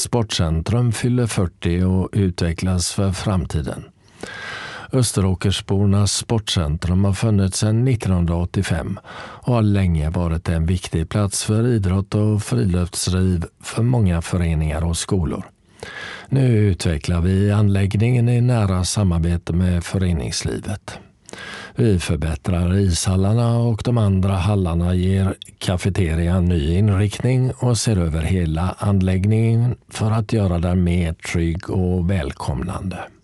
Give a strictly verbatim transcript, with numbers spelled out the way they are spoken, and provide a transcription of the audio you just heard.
sportcentrum fyller fyrtio och utvecklas för framtiden. Österåkersbornas sportcentrum har funnits sedan nittonhundraåttiofem och har länge varit en viktig plats för idrott och friluftsliv för många föreningar och skolor. Nu utvecklar vi anläggningen i nära samarbete med föreningslivet. Vi förbättrar ishallarna och de andra hallarna ger kafeterian ny inriktning och ser över hela anläggningen för att göra den mer trygg och välkomnande.